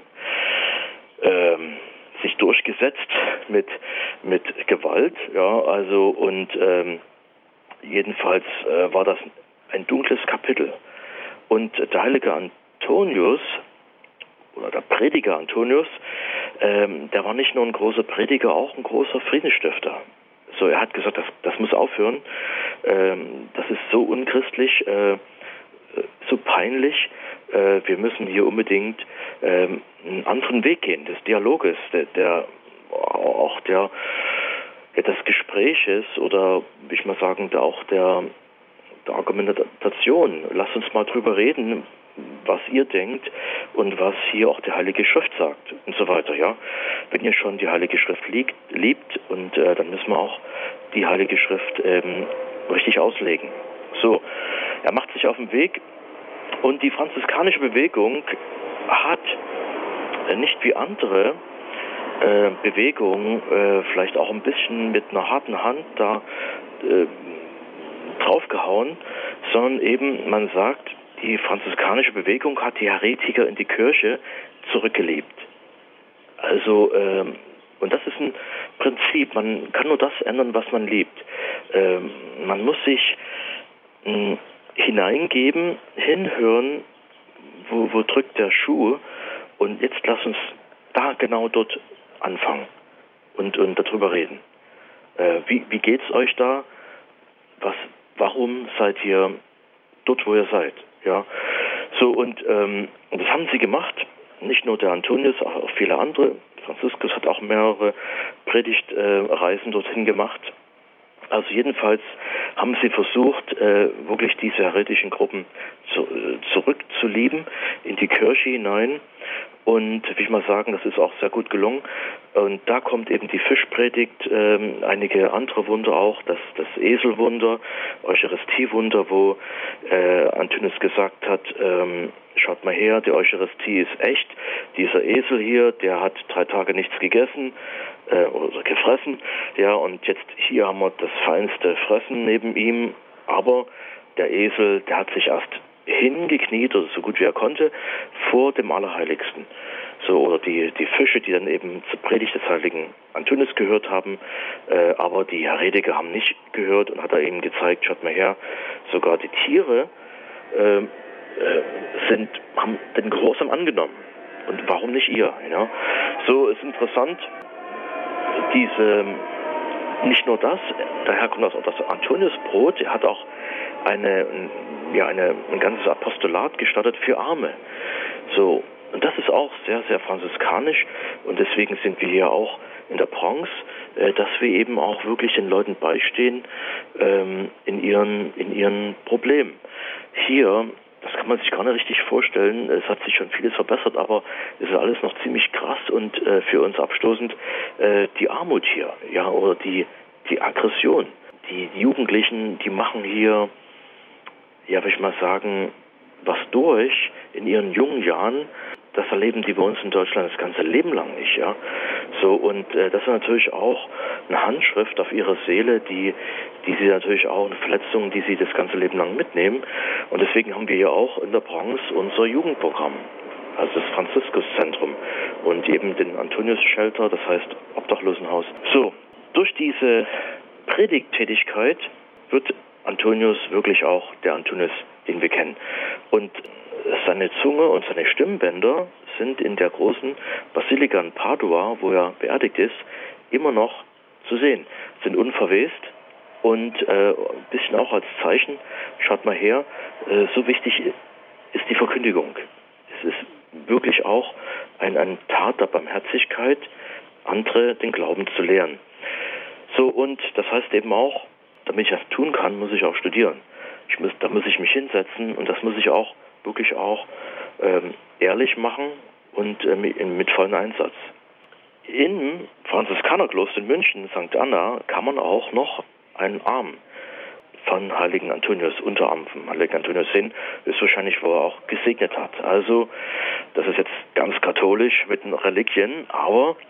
ähm, sich durchgesetzt mit mit Gewalt, ja, also und ähm, jedenfalls äh, war das ein dunkles Kapitel. Und der heilige Antonius, oder der Prediger Antonius, ähm, der war nicht nur ein großer Prediger, auch ein großer Friedensstifter. So, er hat gesagt, das, das muss aufhören, ähm, das ist so unchristlich, äh, so peinlich, äh, wir müssen hier unbedingt ähm, einen anderen Weg gehen, des Dialoges, der, der auch der, der des Gespräches oder, wie ich mal sagen, der auch der, der Argumentation. Lasst uns mal drüber reden, was ihr denkt und was hier auch die Heilige Schrift sagt und so weiter, ja. Wenn ihr schon die Heilige Schrift liegt, liebt und äh, dann müssen wir auch die Heilige Schrift ähm, richtig auslegen. So, er macht sich auf den Weg und die franziskanische Bewegung hat äh, nicht wie andere äh, Bewegungen äh, vielleicht auch ein bisschen mit einer harten Hand da äh, draufgehauen, sondern eben, man sagt, die franziskanische Bewegung hat die Heretiker in die Kirche zurückgelebt. Also, ähm, und das ist ein Prinzip, man kann nur das ändern, was man liebt. Ähm, man muss sich mh, hineingeben, hinhören, wo, wo drückt der Schuh, und jetzt lass uns da genau dort anfangen und, und darüber reden. Äh, wie, wie geht's euch da? Was, warum seid ihr dort, wo ihr seid? Ja, so, und ähm, das haben sie gemacht, nicht nur der Antonius, auch viele andere. Franziskus hat auch mehrere Predigtreisen äh, dorthin gemacht. Also jedenfalls haben sie versucht, äh, wirklich diese heretischen Gruppen zu, äh, zurückzulieben in die Kirche hinein. Und wie ich mal sagen, das ist auch sehr gut gelungen. Und da kommt eben die Fischpredigt, ähm, einige andere Wunder auch, das, das Eselwunder, Eucharistiewunder, wo äh, Antonius gesagt hat, ähm, schaut mal her, die Eucharistie ist echt. Dieser Esel hier, der hat drei Tage nichts gegessen äh, oder gefressen. Ja, und jetzt hier haben wir das feinste Fressen neben ihm. Aber der Esel, der hat sich erst hingekniet, oder so gut wie er konnte, vor dem Allerheiligsten. So, oder die, die Fische, die dann eben zur Predigt des heiligen Antonius gehört haben, äh, aber die Heretiker haben nicht gehört, und hat er ihnen gezeigt, schaut mal her, sogar die Tiere äh, äh, sind, haben den Gehorsam angenommen. Und warum nicht ihr? Ja? So ist interessant, diese, nicht nur das, daher kommt auch das Antoniusbrot, er hat auch eine, ja, eine, ein ganzes Apostolat gestattet für Arme. So, und das ist auch sehr, sehr franziskanisch, und deswegen sind wir hier auch in der Bronx, äh, dass wir eben auch wirklich den Leuten beistehen ähm, in ihren, in ihren Problemen. Hier, das kann man sich gar nicht richtig vorstellen, es hat sich schon vieles verbessert, aber es ist alles noch ziemlich krass und äh, für uns abstoßend, äh, die Armut hier, ja, oder die, die Aggression. Die, die Jugendlichen, die machen hier, ja, will ich mal sagen, was durch in ihren jungen Jahren, das erleben die bei uns in Deutschland das ganze Leben lang nicht, ja. So, und äh, das ist natürlich auch eine Handschrift auf ihrer Seele, die, die sie natürlich auch, eine Verletzung, die sie das ganze Leben lang mitnehmen. Und deswegen haben wir ja auch in der Bronx unser Jugendprogramm, also das Franziskuszentrum und eben den Antonius-Shelter, das heißt Obdachlosenhaus. So, durch diese Predigttätigkeit wird Antonius wirklich auch der Antonius, den wir kennen. Und seine Zunge und seine Stimmbänder sind in der großen Basilika in Padua, wo er beerdigt ist, immer noch zu sehen, sind unverwest und äh, ein bisschen auch als Zeichen, schaut mal her, äh, so wichtig ist die Verkündigung. Es ist wirklich auch ein, ein Tat der Barmherzigkeit, andere den Glauben zu lehren. So, und das heißt eben auch, damit ich das tun kann, muss ich auch studieren. Ich muss, da muss ich mich hinsetzen, und das muss ich auch wirklich auch ähm, ehrlich machen und äh, mit, mit vollem Einsatz. Im Franziskanerkloster in München, Sankt Anna, kann man auch noch einen Arm von heiligen Antonius, Unterarm vom heiligen Antonius sehen, ist wahrscheinlich, wo er auch gesegnet hat. Also, das ist jetzt ganz katholisch mit den Reliquien, aber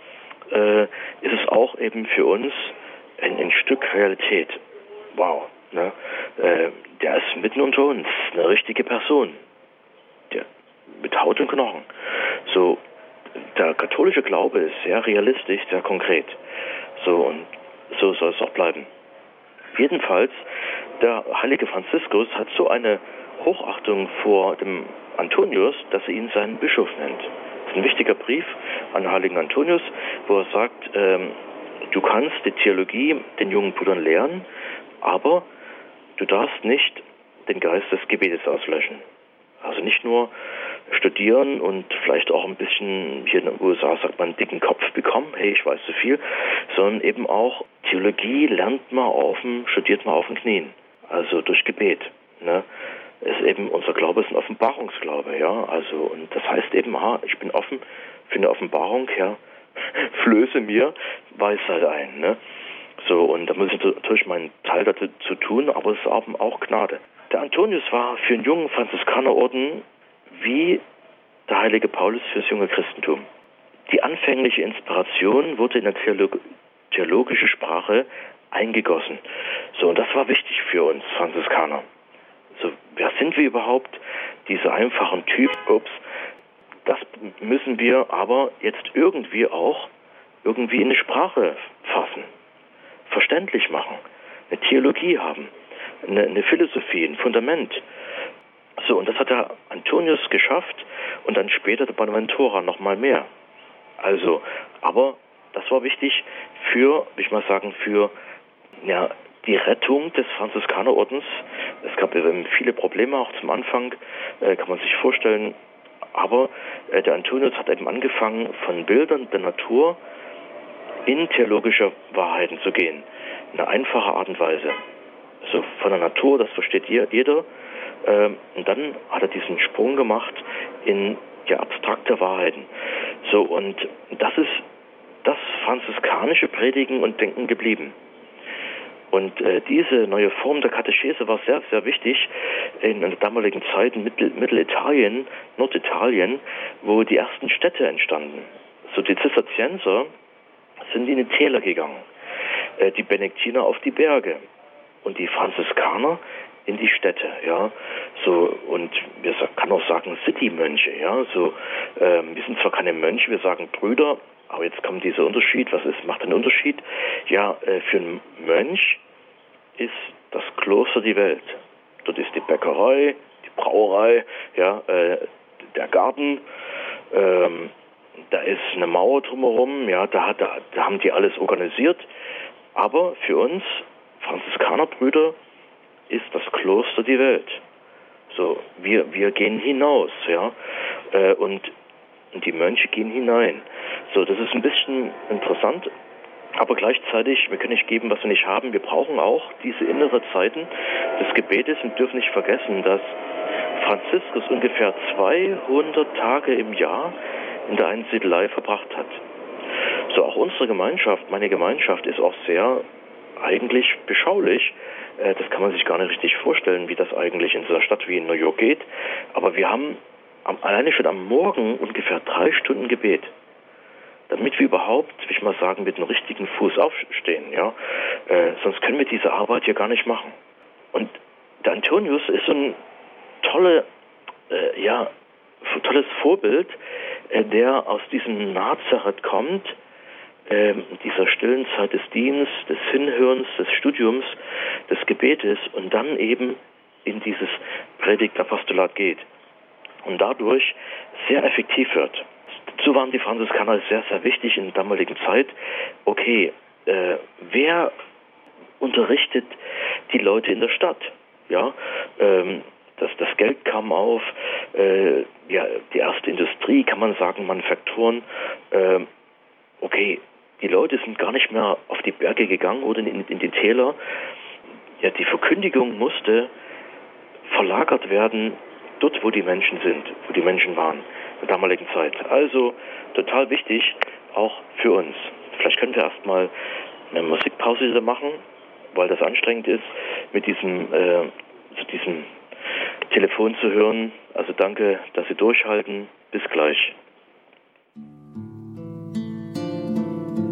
äh, ist es auch eben für uns ein, ein Stück Realität. Wow, ne? Äh, der ist mitten unter uns, eine richtige Person, der, mit Haut und Knochen. So, der katholische Glaube ist sehr realistisch, sehr konkret. So, und so soll es auch bleiben. Jedenfalls, der heilige Franziskus hat so eine Hochachtung vor dem Antonius, dass er ihn seinen Bischof nennt. Das ist ein wichtiger Brief an den heiligen Antonius, wo er sagt, ähm, du kannst die Theologie den jungen Brüdern lehren, aber du darfst nicht den Geist des Gebetes auslöschen. Also nicht nur studieren und vielleicht auch ein bisschen, hier in den U S A sagt man, einen dicken Kopf bekommen, hey, ich weiß zu viel, sondern eben auch Theologie lernt man auf dem, studiert man auf den Knien, also durch Gebet. Ne? Ist eben, unser Glaube ist ein Offenbarungsglaube, ja, also, und das heißt eben, ah, ich bin offen für eine Offenbarung, ja, flöße mir Weisheit ein, ne? So, und da muss ich natürlich meinen Teil dazu zu tun, aber es ist eben auch Gnade. Der Antonius war für einen jungen Franziskanerorden wie der heilige Paulus fürs junge Christentum. Die anfängliche Inspiration wurde in der Theolog- theologische Sprache eingegossen. So, und das war wichtig für uns Franziskaner. So, wer sind wir überhaupt? Diese einfachen Typ, ups, das müssen wir aber jetzt irgendwie auch irgendwie in eine Sprache fassen, verständlich machen, eine Theologie haben, eine, eine Philosophie, ein Fundament. So, und das hat der Antonius geschafft und dann später der Bonaventura noch mal mehr. Also, aber das war wichtig für, will ich mal sagen, für ja, die Rettung des Franziskanerordens. Es gab viele Probleme auch zum Anfang, äh, kann man sich vorstellen. Aber äh, der Antonius hat eben angefangen, von Bildern der Natur in theologische Wahrheiten zu gehen. Eine einfache Art und Weise. Also von der Natur, das versteht jeder. Ähm, und dann hat er diesen Sprung gemacht in ja, abstrakte Wahrheiten. So, und das ist das franziskanische Predigen und Denken geblieben. Und äh, diese neue Form der Katechese war sehr, sehr wichtig in der damaligen Zeit in Mittel, Mittelitalien, Norditalien, wo die ersten Städte entstanden. So, die Zisterzienser sind in die Täler gegangen, äh, die Benediktiner auf die Berge und die Franziskaner in die Städte, ja, so, und wir kann auch sagen City-Mönche, ja, so, ähm, wir sind zwar keine Mönche, wir sagen Brüder, aber jetzt kommt dieser Unterschied, was ist, macht einen Unterschied? Ja, äh, für einen Mönch ist das Kloster die Welt. Dort ist die Bäckerei, die Brauerei, ja, äh, der Garten, ähm, da ist eine Mauer drumherum, ja, da, hat, da, da haben die alles organisiert, aber für uns Franziskanerbrüder ist das Kloster die Welt. So, wir, wir gehen hinaus, ja, äh, und, und die Mönche gehen hinein. So, das ist ein bisschen interessant, aber gleichzeitig, wir können nicht geben, was wir nicht haben. Wir brauchen auch diese innere Zeiten des Gebetes und dürfen nicht vergessen, dass Franziskus ungefähr zweihundert Tage im Jahr in der Einsiedelei verbracht hat. So, auch unsere Gemeinschaft, meine Gemeinschaft ist auch sehr eigentlich beschaulich. Das kann man sich gar nicht richtig vorstellen, wie das eigentlich in so einer Stadt wie in New York geht. Aber wir haben am, alleine schon am Morgen ungefähr drei Stunden Gebet, damit wir überhaupt, will ich mal sagen, mit dem richtigen Fuß aufstehen. Ja? Äh, sonst können wir diese Arbeit hier gar nicht machen. Und der Antonius ist so ein tolle, äh, ja, tolles Vorbild, äh, der aus diesem Nazareth kommt, äh, dieser stillen Zeit des Dienstes, des Hinhörens, des Studiums, des Gebetes und dann eben in dieses Predigtapostolat geht und dadurch sehr effektiv wird. Dazu waren die Franziskaner sehr, sehr wichtig in der damaligen Zeit. Okay, äh, wer unterrichtet die Leute in der Stadt? Ja, ähm, das, das Geld kam auf, äh, ja, die erste Industrie, kann man sagen, Manufakturen. Äh, okay, die Leute sind gar nicht mehr auf die Berge gegangen oder in, in die Täler. Ja, die Verkündigung musste verlagert werden dort, wo die Menschen sind, wo die Menschen waren in der damaligen Zeit. Also total wichtig, auch für uns. Vielleicht können wir erstmal eine Musikpause machen, weil das anstrengend ist, mit diesem, äh, zu diesem Telefon zu hören. Also danke, dass Sie durchhalten. Bis gleich.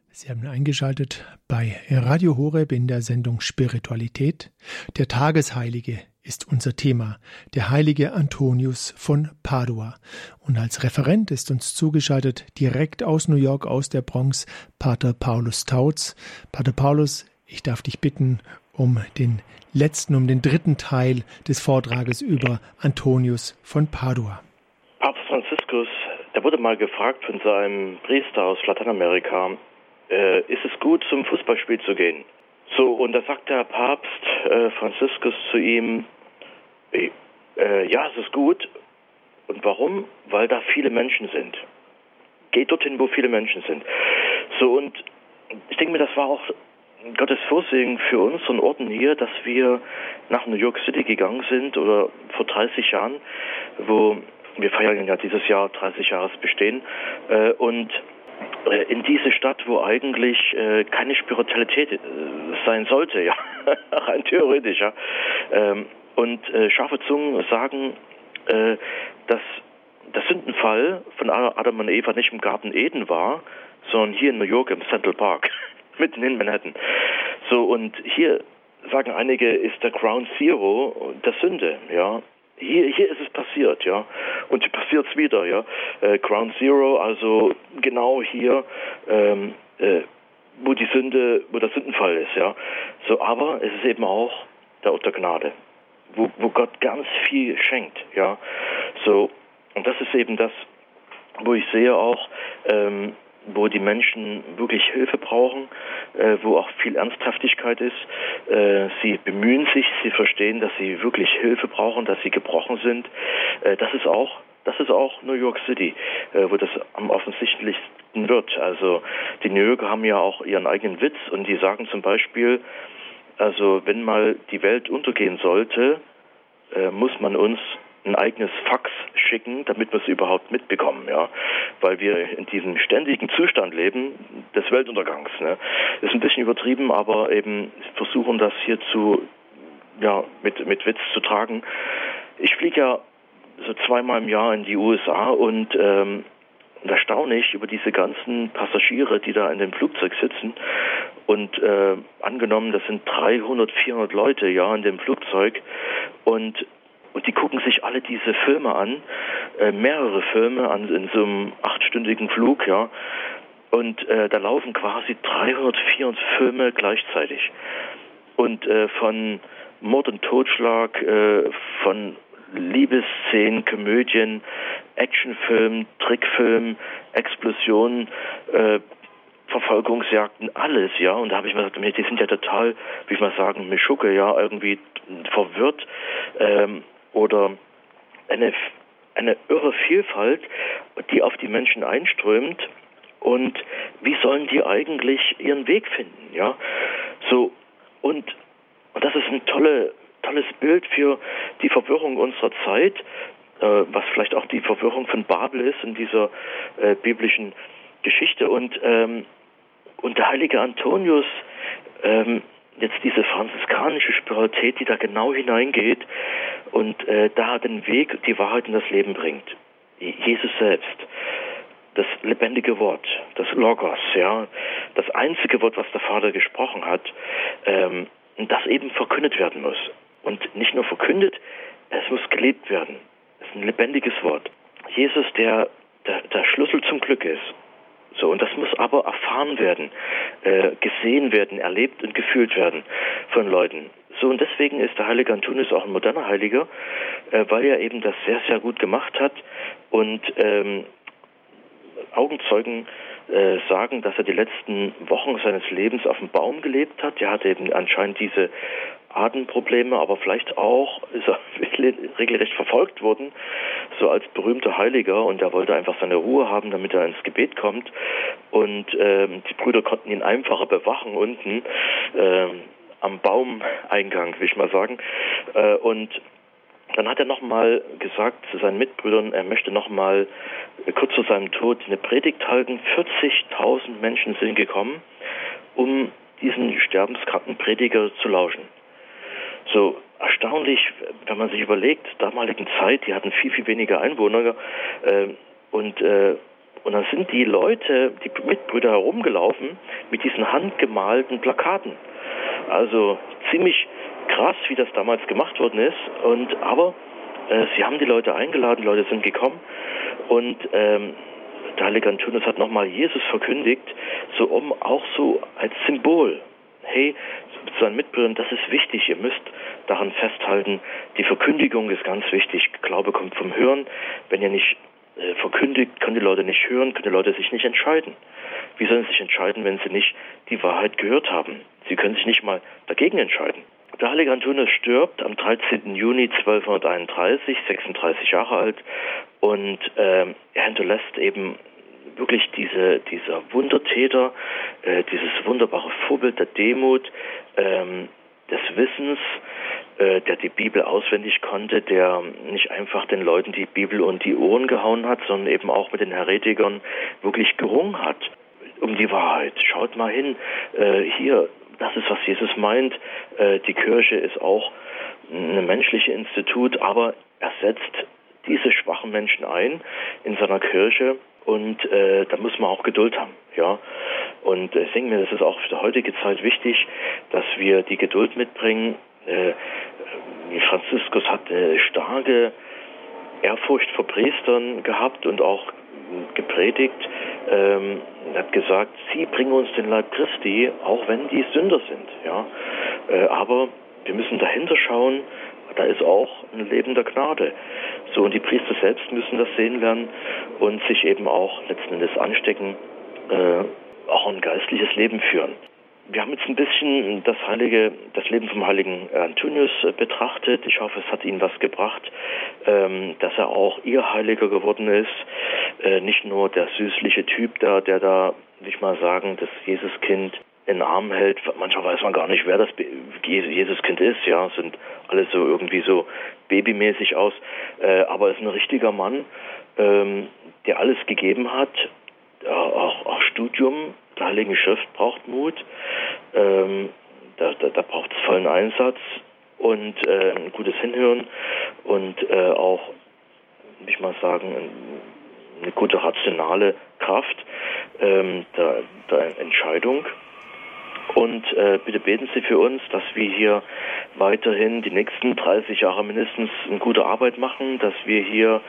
Sie haben eingeschaltet bei Radio Horeb in der Sendung Spiritualität. Der Tagesheilige ist unser Thema, der heilige Antonius von Padua. Und als Referent ist uns zugeschaltet, direkt aus New York, aus der Bronx, Pater Paulus Tautz. Pater Paulus, ich darf dich bitten um den letzten, um den dritten Teil des Vortrages über Antonius von Padua. Papst Franziskus, der wurde mal gefragt von seinem Priester aus Lateinamerika, äh, ist es gut, zum Fußballspiel zu gehen? So, und da sagt der Papst äh, Franziskus zu ihm, äh, äh, ja, es ist gut. Und warum? Weil da viele Menschen sind. Geht dorthin, wo viele Menschen sind. So, und ich denke mir, das war auch Gottes Vorsegen für unseren Orten hier, dass wir nach New York City gegangen sind, oder vor dreißig Jahren, wo wir feiern ja dieses Jahr dreißig Jahresbestehen, äh, und äh, in diese Stadt, wo eigentlich äh, keine Spiritualität äh, sein sollte, ja, rein theoretisch, ja. Ähm, und äh, scharfe Zungen sagen, äh, dass der Sündenfall von Adam und Eva nicht im Garten Eden war, sondern hier in New York im Central Park, mitten in Manhattan. So, und hier sagen einige, ist der Ground Zero der Sünde, ja. Hier, hier ist es passiert, ja. Und hier passiert es wieder, ja. Äh, Ground Zero, also genau hier, ähm, äh, wo die Sünde, wo der Sündenfall ist, ja. So, aber es ist eben auch der Ort der Gnade, wo, wo Gott ganz viel schenkt, ja. So, und das ist eben das, wo ich sehe auch, ähm, wo die Menschen wirklich Hilfe brauchen, äh, wo auch viel Ernsthaftigkeit ist. Äh, sie bemühen sich, sie verstehen, dass sie wirklich Hilfe brauchen, dass sie gebrochen sind. Äh, das ist auch, das ist auch New York City, äh, wo das am offensichtlichsten wird. Also die New Yorker haben ja auch ihren eigenen Witz, und die sagen zum Beispiel, also wenn mal die Welt untergehen sollte, äh, muss man uns ein eigenes Fax schicken, damit wir es überhaupt mitbekommen, ja, weil wir in diesem ständigen Zustand leben des Weltuntergangs. Ne? Ist ein bisschen übertrieben, aber eben versuchen das hier zu, ja, mit mit Witz zu tragen. Ich fliege ja so zweimal im Jahr in die U S A, und ähm, da staune ich über diese ganzen Passagiere, die da in dem Flugzeug sitzen. Und äh, angenommen, das sind dreihundert, vierhundert Leute, ja, in dem Flugzeug, und Und die gucken sich alle diese Filme an, äh, mehrere Filme an in so einem achtstündigen Flug, ja. Und äh, da laufen quasi dreihundert, vierhundert Filme gleichzeitig. Und äh, von Mord und Totschlag, äh, von Liebesszenen, Komödien, Actionfilmen, Trickfilmen, Explosionen, äh, Verfolgungsjagden, alles, ja. Und da habe ich mir gesagt, die sind ja total, wie ich mal sagen, Mischucke, ja, irgendwie verwirrt. Ähm, oder eine, eine irre Vielfalt, die auf die Menschen einströmt, und wie sollen die eigentlich ihren Weg finden, ja? So, und, und das ist ein tolle, tolles Bild für die Verwirrung unserer Zeit, äh, was vielleicht auch die Verwirrung von Babel ist in dieser äh, biblischen Geschichte. Und, ähm, und der heilige Antonius, ähm, jetzt diese franziskanische Spiritualität, die da genau hineingeht und äh, da den Weg, die Wahrheit in das Leben bringt. Jesus selbst, das lebendige Wort, das Logos, ja, das einzige Wort, was der Vater gesprochen hat, ähm, das eben verkündet werden muss. Und nicht nur verkündet, es muss gelebt werden. Es ist ein lebendiges Wort. Jesus, der, der, der Schlüssel zum Glück ist. So, und das muss aber erfahren werden, äh, gesehen werden, erlebt und gefühlt werden von Leuten. So, und deswegen ist der heilige Antonius auch ein moderner Heiliger, äh, weil er eben das sehr, sehr gut gemacht hat. Und ähm, Augenzeugen äh, sagen, dass er die letzten Wochen seines Lebens auf dem Baum gelebt hat. Er hatte eben anscheinend diese Atemprobleme, aber vielleicht auch ist er regelrecht verfolgt worden, so als berühmter Heiliger, und er wollte einfach seine Ruhe haben, damit er ins Gebet kommt. Und ähm, die Brüder konnten ihn einfacher bewachen unten ähm, am Baumeingang, will ich mal sagen. Äh, und dann hat er nochmal gesagt zu seinen Mitbrüdern, er möchte nochmal kurz vor seinem Tod eine Predigt halten. vierzigtausend Menschen sind gekommen, um diesen sterbenskranken Prediger zu lauschen. So erstaunlich, wenn man sich überlegt, damaligen Zeit, die hatten viel, viel weniger Einwohner, äh, und, äh, Und dann sind die Leute, die Mitbrüder herumgelaufen mit diesen handgemalten Plakaten. Also ziemlich krass, wie das damals gemacht worden ist. Und aber äh, sie haben die Leute eingeladen, die Leute sind gekommen. Und ähm, der heilige Antonius hat nochmal Jesus verkündigt, so um auch so als Symbol. Hey, zu seinen Mitbrüdern, das ist wichtig, ihr müsst daran festhalten, die Verkündigung ist ganz wichtig. Glaube kommt vom Hören. Wenn ihr nicht äh, verkündigt, können die Leute nicht hören, können die Leute sich nicht entscheiden. Wie sollen sie sich entscheiden, wenn sie nicht die Wahrheit gehört haben? Sie können sich nicht mal dagegen entscheiden. Der heilige Antonius stirbt am dreizehnten Juni zwölfhunderteinunddreißig, sechsunddreißig Jahre alt, und ähm, er hinterlässt eben wirklich diese, dieser Wundertäter, äh, dieses wunderbare Vorbild der Demut, ähm, des Wissens, äh, der die Bibel auswendig konnte, der nicht einfach den Leuten die Bibel um die Ohren gehauen hat, sondern eben auch mit den Heretikern wirklich gerungen hat um die Wahrheit. Schaut mal hin, äh, hier, das ist, was Jesus meint. Äh, die Kirche ist auch ein menschliches Institut, aber er setzt diese schwachen Menschen ein in seiner Kirche, und äh, da muss man auch Geduld haben. Ja? Und ich denke mir, das ist auch für die heutige Zeit wichtig, dass wir die Geduld mitbringen. Äh, Franziskus hat eine starke Ehrfurcht vor Priestern gehabt und auch gepredigt. Ähm, er hat gesagt, sie bringen uns den Leib Christi, auch wenn die Sünder sind. Ja? Äh, aber wir müssen dahinter schauen, da ist auch ein Leben der Gnade. So, und die Priester selbst müssen das sehen lernen und sich eben auch letzten Endes anstecken, äh, auch ein geistliches Leben führen. Wir haben jetzt ein bisschen das heilige, das Leben vom heiligen Antonius äh, betrachtet. Ich hoffe, es hat Ihnen was gebracht, ähm, dass er auch ihr Heiliger geworden ist. Äh, nicht nur der süßliche Typ da, der da, will ich mal sagen, das Jesuskind in den Arm hält. Manchmal weiß man gar nicht, wer das Jesuskind ist. Ja, sind alle so irgendwie so babymäßig aus. Äh, aber er ist ein richtiger Mann, ähm, der alles gegeben hat. Ja, auch, auch Studium der Heiligen Schrift braucht Mut. Ähm, da, da, da braucht es vollen Einsatz und äh, ein gutes Hinhören und äh, auch, will ich mal sagen, eine gute rationale Kraft ähm, der, der Entscheidung. Und äh, bitte beten Sie für uns, dass wir hier weiterhin die nächsten dreißig Jahre mindestens eine gute Arbeit machen, dass wir hier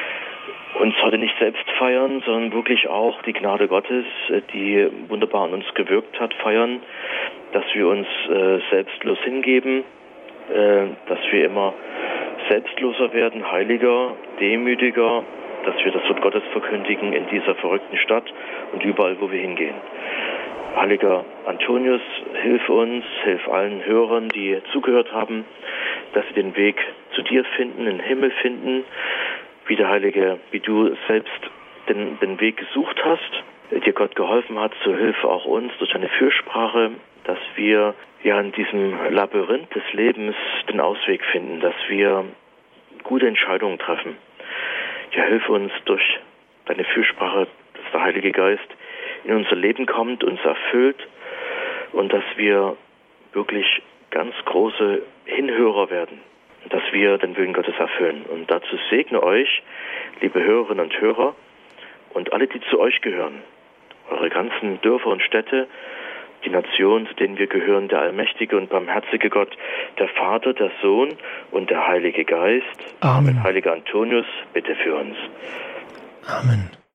uns heute nicht selbst feiern, sondern wirklich auch die Gnade Gottes, die wunderbar an uns gewirkt hat, feiern, dass wir uns äh, selbstlos hingeben, äh, dass wir immer selbstloser werden, heiliger, demütiger, dass wir das Wort Gottes verkündigen in dieser verrückten Stadt und überall, wo wir hingehen. Heiliger Antonius, hilf uns, hilf allen Hörern, die zugehört haben, dass sie den Weg zu dir finden, in den Himmel finden, wie der Heilige, wie du selbst den, den Weg gesucht hast, dir Gott geholfen hat, so hilf auch uns durch deine Fürsprache, dass wir ja in diesem Labyrinth des Lebens den Ausweg finden, dass wir gute Entscheidungen treffen. Ja, hilf uns durch deine Fürsprache, dass der Heilige Geist in unser Leben kommt, uns erfüllt und dass wir wirklich ganz große Hinhörer werden, dass wir den Willen Gottes erfüllen. Und dazu segne euch, liebe Hörerinnen und Hörer und alle, die zu euch gehören, eure ganzen Dörfer und Städte, die Nation, zu denen wir gehören, der allmächtige und barmherzige Gott, der Vater, der Sohn und der Heilige Geist. Amen. Heiliger Antonius, bitte für uns. Amen.